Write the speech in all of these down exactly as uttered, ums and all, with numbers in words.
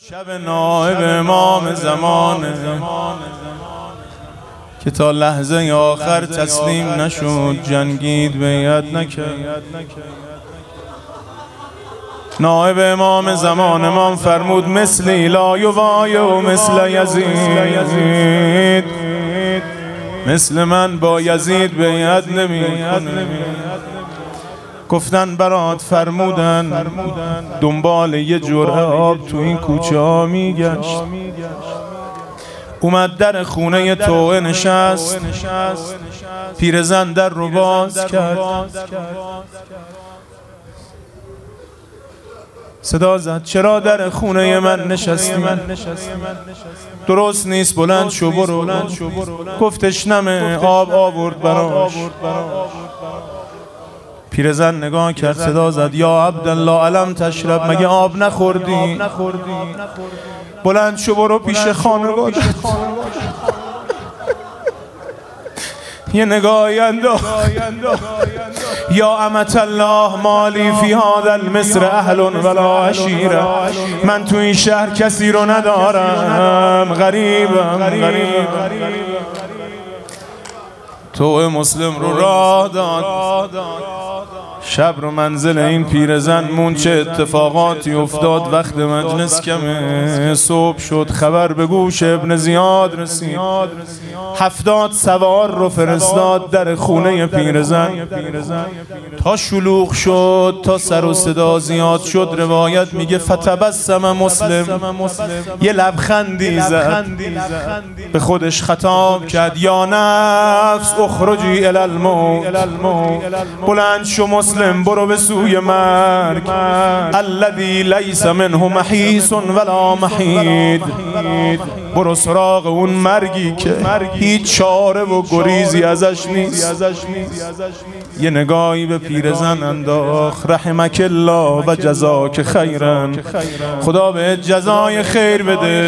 شب نائب امام زمان که تا لحظه آخر تسلیم نشد، جنگید، بیعت نکرد. نائب امام زمان امام فرمود مثلی لا یبای و مثل یزید، مثل من با یزید بیعت نمی کنه. گفتن برات فرمودن دنبال یه جرعه آب تو این کوچه ها میگشت، اومد در خونه توعه نشست، پیرزن در رو باز کرد، صدا زد چرا در خونه من نشستی؟ درست نیست، بلند شو برو. گفتش نمه آب آورد براش. پیرزن نگاه کرد، صدا زد یا عبدالله علم تشرب، مگه آب نخوردی؟ بلند شو برو پیش خانوادت. یه نگاهی انداخت، یا امت الله مالی فی هذا المصر اهل ولا عشیره، من تو این شهر کسی رو ندارم، غریبم. تو مسلم رو راه داد، شب رو منزل این پیرزن مون. چه اتفاقاتی افتاد وقت مجلس کمه، صبح شد خبر به گوش ابن زیاد رسید، هفتاد سوار رو فرستاد در خونه پیرزن. تا شلوغ شد، تا سر و صدا زیاد شد، روایت میگه فتبسم مسلم، یه لبخندی زد، به خودش خطاب کرد یا نفس اخرجی الی الموت، بلند شو مسلم برو به سوی مرگ، الذی لیس منه محیص ولا محید، برو سراغ اون مرگی که هیچ چاره و گریزی ازش نیست. یه نگاهی به پیرزن انداخت، رحمک الله و جزاک خیرا، خدا به جزای خیر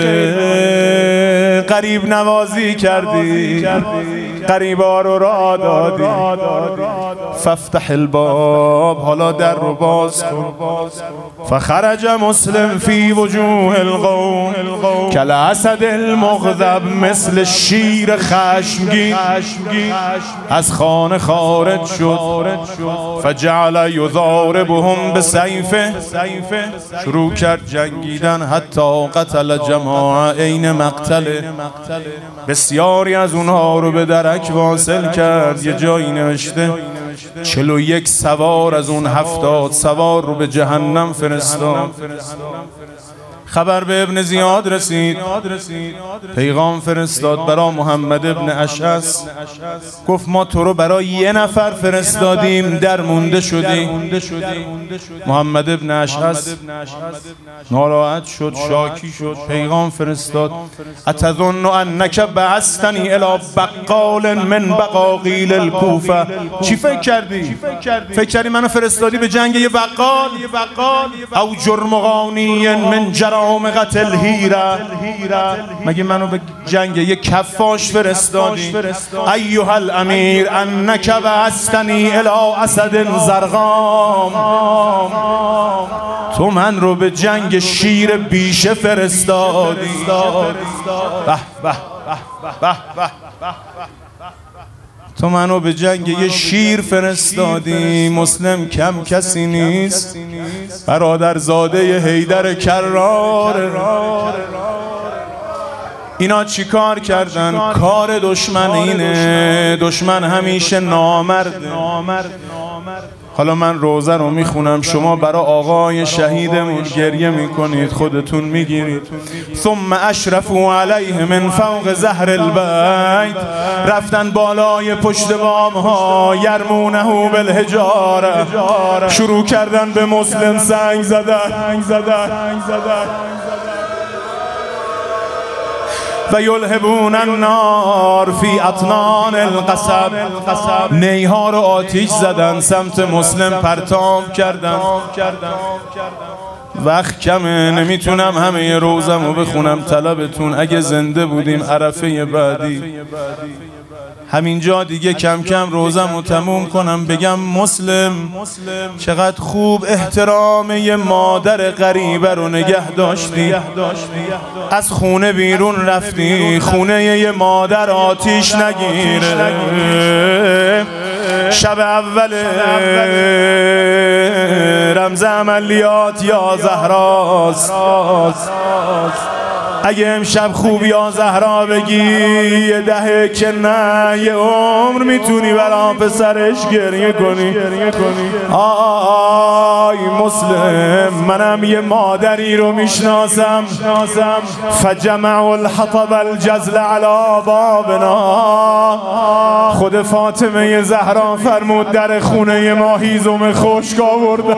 بده، قریب نوازی کردی، قریبا رو راه دادی، فافتح الباب، حالا در رو باز کن. فخرج مسلم فی وجوه القوم کالاسد المغضب، مثل شیر خشمگین از خانه خارج شد. فجعل یضاربهم بسیفه، شروع کرد جنگیدن، حتی قتل جماعه عین مقتله، بسیاری از اونها رو به درک واصل کرد. یه جایی نوشته چلو و یک سوار از اون هفتاد سوار رو به جهنم فرستاد. خبر به ابن زیاد رسید، پیغام فرستاد برای محمد ابن اشعث، گفت ما تو رو برای یه نفر فرستادیم، در مونده شدی. محمد ابن اشعث ناراحت شد، شاکی شد، پیغام فرستاد اتظن انک بعثتنی الی بقال من بقاقیل الکوفه، چی فکر کردی؟ فکر کردی منو فرستادی به جنگ یه بقال؟ او جرمغانی من جرام قتل هیره، مگه منو به جنگ یه کفاش فرستادی؟ ایها الامیر انک بعثتنی الی اسد زرقام، تو من رو به جنگ شیر بیشه فرستادی. به به به به، تو منو به جنگ یه شیر فرستادی. مسلم کم کسی نیست، برادرزاده حیدر کرار. اینا چی کار کردن؟ کار دشمن اینه، دشمن همیشه نامرده. حالا من روزه رو میخونم، شما برای آقای شهیدمون گریه میکنید، خودتون میگیرید. ثم اشرفوا علیه من فوق ظهر البیت، رفتن بالای پشت بام ها، یرمونه بالحجاره، شروع کردن به مسلم سنگ زدن. و یلهبون النار فی اطنان القصب، نیها رو آتیش زدن، سمت مسلم پرتاب کردن. وقت کمه، نمیتونم همه روزمو بخونم. طلبتون اگه زنده بودیم عرفه بعدی همینجا دیگه کم کم روزمو تموم کنم، بگم مسلم چقدر خوب احترام یه مادر غریبه رو نگه داشتی. از خونه بیرون رفتی، خونه یه مادر آتیش نگیره. شب اول رمز عملیات یا زهراست. اگه امشب خوب یا زهرا بگی یه دهه که نه یه عمر میتونی برا پسرش گریه کنی. آی مسلم، منم یه مادری رو میشناسم. فجمع الحطب الجزل علی بابنا. خود فاطمه زهرا فرمود در خونه ما هیزم خشک آورده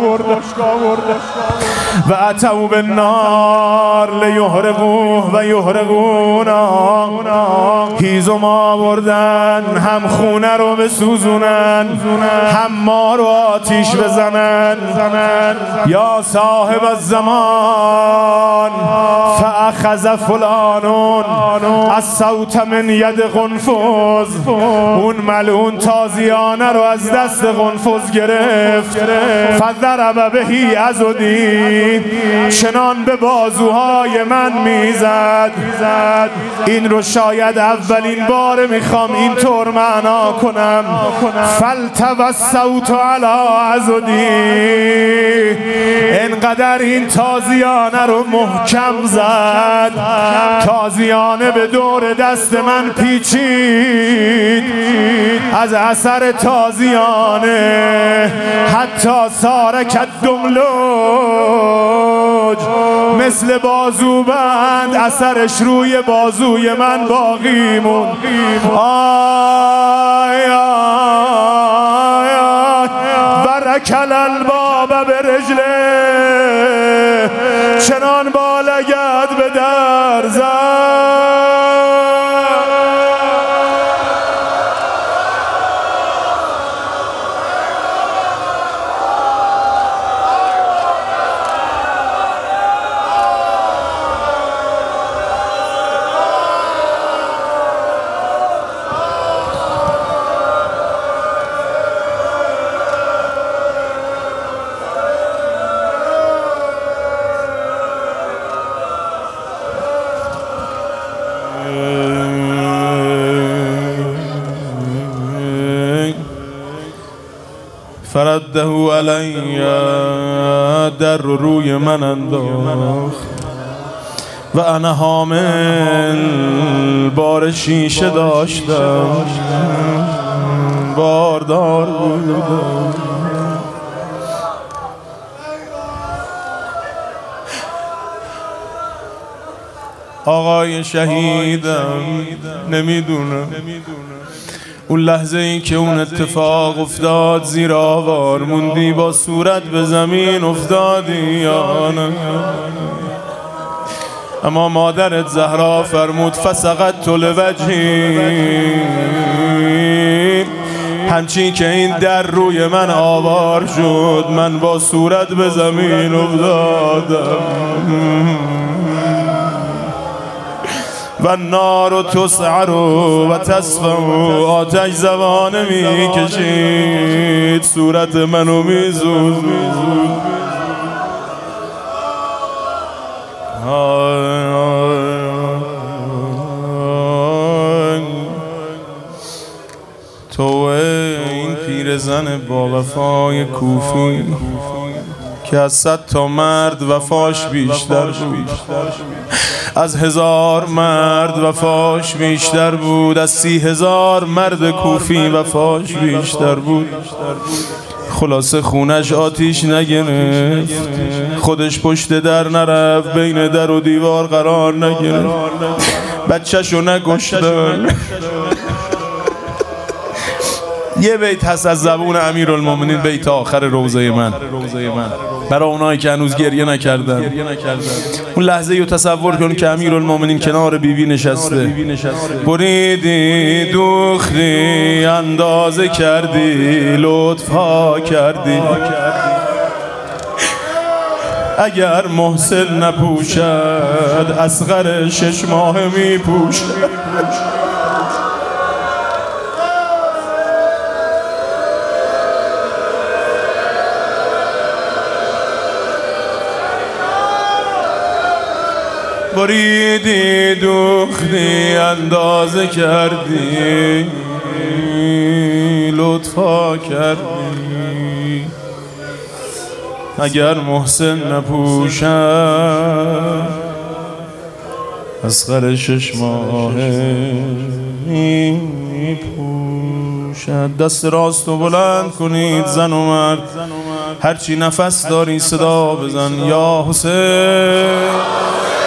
و اتوا بالنار لیحرقوه و یحرقونا. هیزم آوردن هم خونه رو بسوزونن هم ما رو آتیش بزنن. یا صاحب الزمان فاخذ فلان الصوت من ید قنفذ. اون ملعون تازیانه رو از دست قنفذ گرفت. فضرب بهی عضدی، چنان به بازوهای من میزد. این رو شاید اولین بار میخوام اینطور معنا کنم. فالتوى الصوت علی عضدی، انقدر این تازیانه رو محکم زد تازیانه به دور دست من پیچید. از اثر تازیانه حتی سارک دملوج، مثل بازوبند اثرش روی بازوی من باقی موند. آی آی آی برکل الباب به رجله، چنان با لگد به در زد. فرده علی، در روی من انداخت و انا حامل بار شیشه داشتم، باردار بودم. آقای شهیدم نمیدونم اون لحظه ای که اون اتفاق افتاد زیر آوار موندی، با صورت به زمین افتادی یا نه؟ اما مادرت زهرا فرمود فسقطت لوجهی، همچین که این در روی من آوار شد من با صورت به زمین افتادم. و نار تسعر و تصفه، آتش زبانه می کشید صورت منو می زود. تو این پیرزن با وفای کوفی که از صد تا مرد وفاش بیشتر بود، از هزار مرد وفاش بیشتر بود، از سی هزار مرد کوفی وفاش بیشتر بود. خلاصه خونش آتیش نگرفت، خودش پشت در نرفت، بین در و دیوار قرار نگرفت، بچه‌شو نکشتن. یه بیت هست از زبون امیرالمومنین، بیت آخر روزه من، برای اونایی که هنوز گریه نکردن. اون لحظه رو تصور کن که امیرالمومنین کنار بیبی نشسته، بریدی دوختی اندازه کردی لطفا کردی، اگر محسن نپوشد اصغر شش ماه می پوشد. بریدی دوختی اندازه کردی لطفا کردی اگر محسن نپوشد اصغر شش ماه می پوشد. دست راستو بلند کنید زن و مرد، هرچی نفس داری صدا بزن یا حسین.